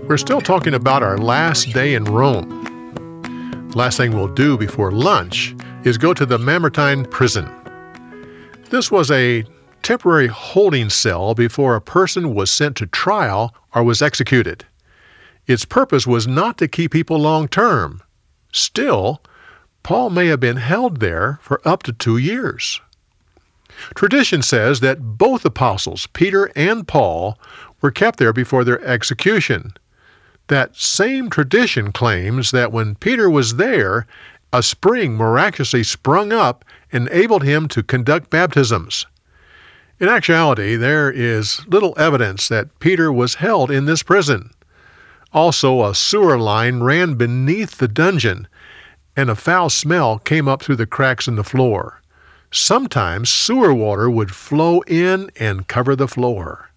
We're still talking about our last day in Rome. Last thing we'll do before lunch is go to the Mamertine prison. This was a temporary holding cell before a person was sent to trial or was executed. Its purpose was not to keep people long term. Still, Paul may have been held there for up to 2 years. Tradition says that both apostles, Peter and Paul, were kept there before their execution. That same tradition claims that when Peter was there, a spring miraculously sprung up and enabled him to conduct baptisms. In actuality, there is little evidence that Peter was held in this prison. Also, a sewer line ran beneath the dungeon, and a foul smell came up through the cracks in the floor. Sometimes sewer water would flow in and cover the floor.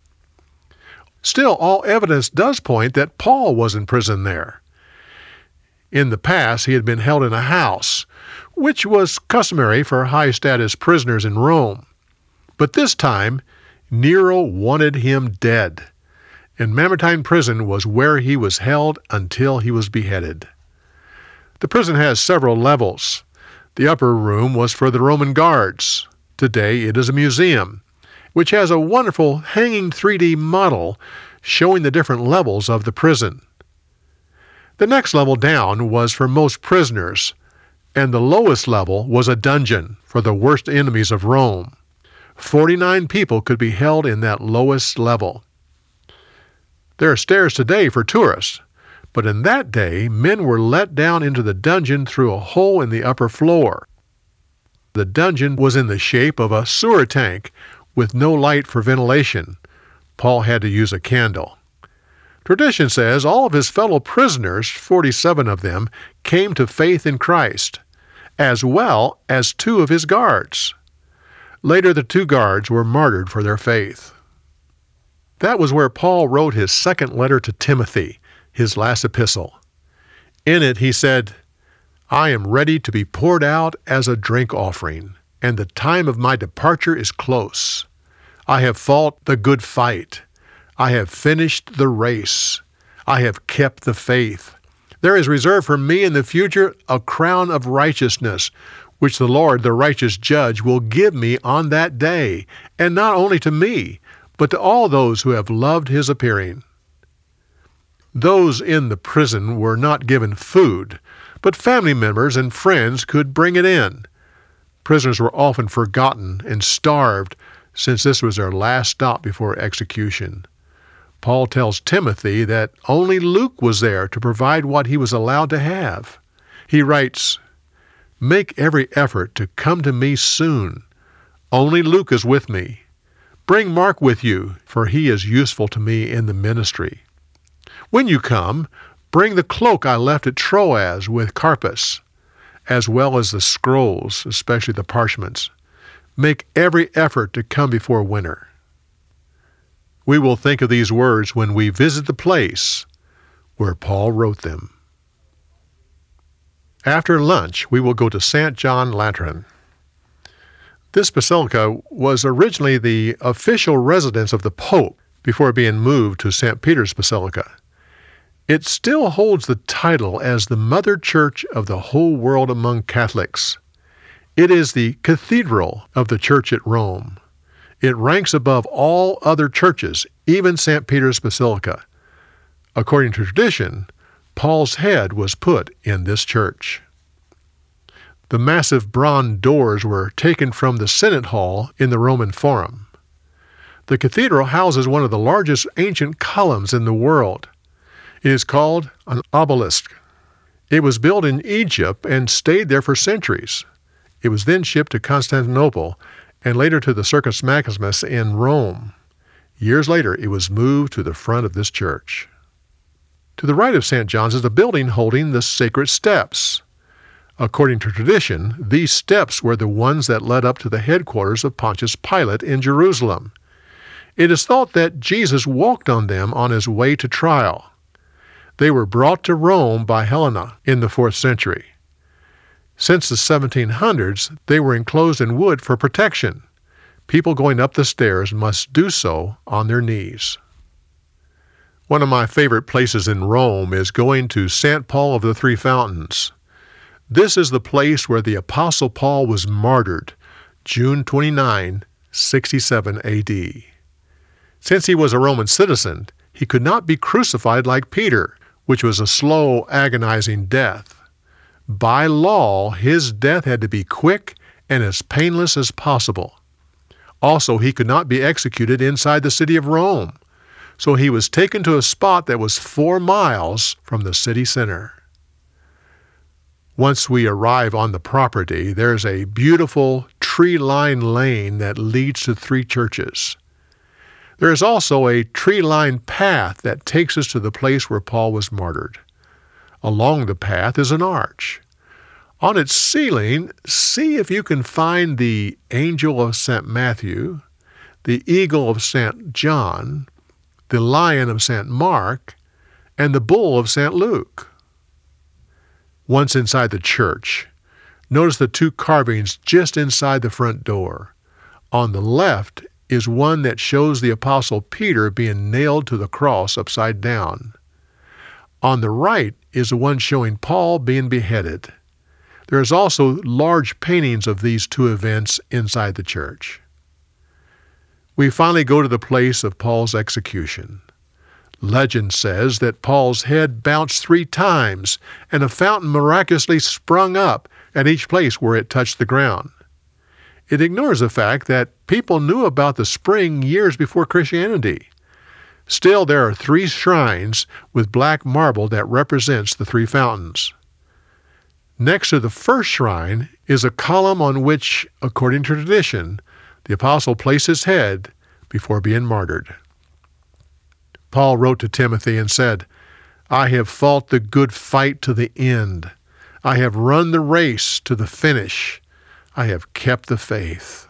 Still, all evidence does point that Paul was in prison there. In the past, he had been held in a house, which was customary for high-status prisoners in Rome. But this time, Nero wanted him dead, and Mamertine prison was where he was held until he was beheaded. The prison has several levels. The upper room was for the Roman guards. Today, it is a museum, which has a wonderful hanging 3D model showing the different levels of the prison. The next level down was for most prisoners, and the lowest level was a dungeon for the worst enemies of Rome. 49 people could be held in that lowest level. There are stairs today for tourists, but in that day, men were let down into the dungeon through a hole in the upper floor. The dungeon was in the shape of a sewer tank with no light for ventilation. Paul had to use a candle. Tradition says all of his fellow prisoners, 47 of them, came to faith in Christ, as well as 2 of his guards. Later, the 2 guards were martyred for their faith. That was where Paul wrote his second letter to Timothy, his last epistle. In it, he said, "I am ready to be poured out as a drink offering, and the time of my departure is close. I have fought the good fight. I have finished the race. I have kept the faith. There is reserved for me in the future a crown of righteousness, which the Lord, the righteous judge, will give me on that day, and not only to me, but to all those who have loved his appearing." Those in the prison were not given food, but family members and friends could bring it in. Prisoners were often forgotten and starved, since this was their last stop before execution. Paul tells Timothy that only Luke was there to provide what he was allowed to have. He writes, "Make every effort to come to me soon. Only Luke is with me. Bring Mark with you, for he is useful to me in the ministry. When you come, bring the cloak I left at Troas with Carpus, as well as the scrolls, especially the parchments. Make every effort to come before winter." We will think of these words when we visit the place where Paul wrote them. After lunch, we will go to St. John Lateran. This basilica was originally the official residence of the Pope before being moved to St. Peter's Basilica. It still holds the title as the Mother Church of the whole world among Catholics. It is the cathedral of the Church at Rome. It ranks above all other churches, even St. Peter's Basilica. According to tradition, Paul's head was put in this church. The massive bronze doors were taken from the Senate Hall in the Roman Forum. The cathedral houses one of the largest ancient columns in the world. It is called an obelisk. It was built in Egypt and stayed there for centuries. It was then shipped to Constantinople and later to the Circus Maximus in Rome. Years later, it was moved to the front of this church. To the right of St. John's is a building holding the sacred steps. According to tradition, these steps were the ones that led up to the headquarters of Pontius Pilate in Jerusalem. It is thought that Jesus walked on them on his way to trial. They were brought to Rome by Helena in the 4th century. Since the 1700s, they were enclosed in wood for protection. People going up the stairs must do so on their knees. One of my favorite places in Rome is going to St. Paul of the Three Fountains. This is the place where the Apostle Paul was martyred, June 29, 67 AD. Since he was a Roman citizen, he could not be crucified like Peter, which was a slow, agonizing death. By law, his death had to be quick and as painless as possible. Also, he could not be executed inside the city of Rome, so he was taken to a spot that was 4 miles from the city center. Once we arrive on the property, there's a beautiful tree-lined lane that leads to 3 churches. There is also a tree-lined path that takes us to the place where Paul was martyred. Along the path is an arch. On its ceiling, see if you can find the angel of St. Matthew, the eagle of St. John, the lion of St. Mark, and the bull of St. Luke. Once inside the church, notice the 2 carvings just inside the front door. On the left is one that shows the Apostle Peter being nailed to the cross upside down. On the right is the one showing Paul being beheaded. There is also large paintings of these 2 events inside the church. We finally go to the place of Paul's execution. Legend says that Paul's head bounced 3 times, and a fountain miraculously sprung up at each place where it touched the ground. It ignores the fact that people knew about the spring years before Christianity. Still, there are 3 shrines with black marble that represents the 3 fountains. Next to the first shrine is a column on which, according to tradition, the apostle placed his head before being martyred. Paul wrote to Timothy and said, "I have fought the good fight to the end. I have run the race to the finish. I have kept the faith."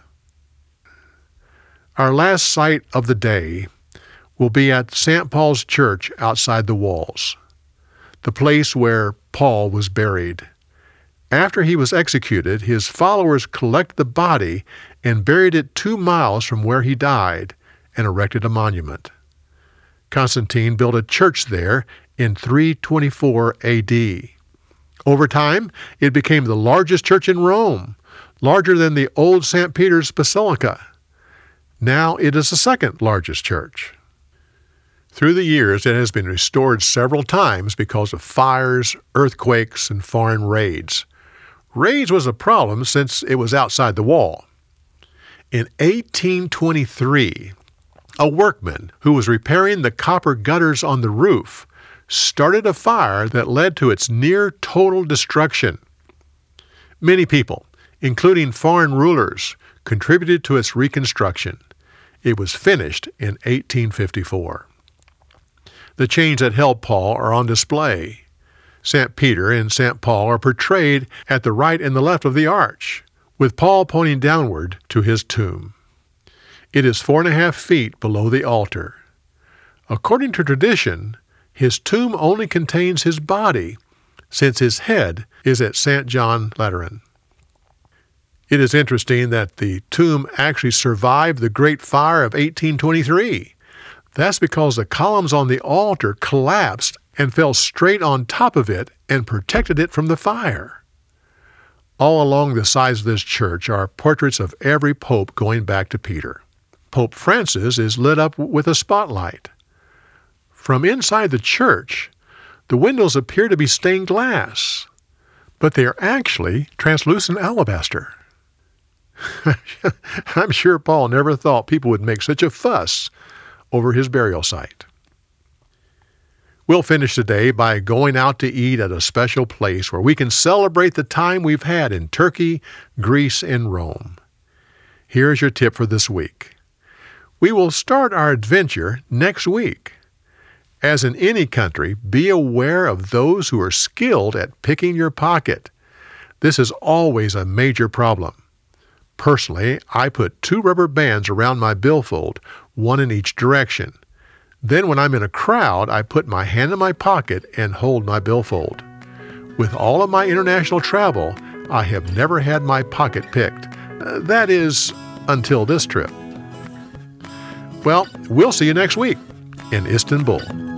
Our last sight of the day will be at St. Paul's Church outside the walls, the place where Paul was buried. After he was executed, his followers collected the body and buried it 2 miles from where he died and erected a monument. Constantine built a church there in 324 AD. Over time, it became the largest church in Rome, larger than the old St. Peter's Basilica. Now it is the 2nd largest church. Through the years, it has been restored several times because of fires, earthquakes, and foreign raids. Raids was a problem since it was outside the wall. In 1823, a workman who was repairing the copper gutters on the roof started a fire that led to its near-total destruction. Many people, including foreign rulers, contributed to its reconstruction. It was finished in 1854. The chains that held Paul are on display. St. Peter and St. Paul are portrayed at the right and the left of the arch, with Paul pointing downward to his tomb. It is 4.5 feet below the altar. According to tradition, his tomb only contains his body, since his head is at St. John Lateran. It is interesting that the tomb actually survived the Great Fire of 1823. That's because the columns on the altar collapsed and fell straight on top of it and protected it from the fire. All along the sides of this church are portraits of every pope going back to Peter. Pope Francis is lit up with a spotlight. From inside the church, the windows appear to be stained glass, but they are actually translucent alabaster. I'm sure Paul never thought people would make such a fuss over his burial site. We'll finish today by going out to eat at a special place where we can celebrate the time we've had in Turkey, Greece, and Rome. Here's your tip for this week. We will start our adventure next week. As in any country, be aware of those who are skilled at picking your pocket. This is always a major problem. Personally, I put 2 rubber bands around my billfold, one in each direction. Then when I'm in a crowd, I put my hand in my pocket and hold my billfold. With all of my international travel, I have never had my pocket picked. That is, until this trip. Well, we'll see you next week in Istanbul.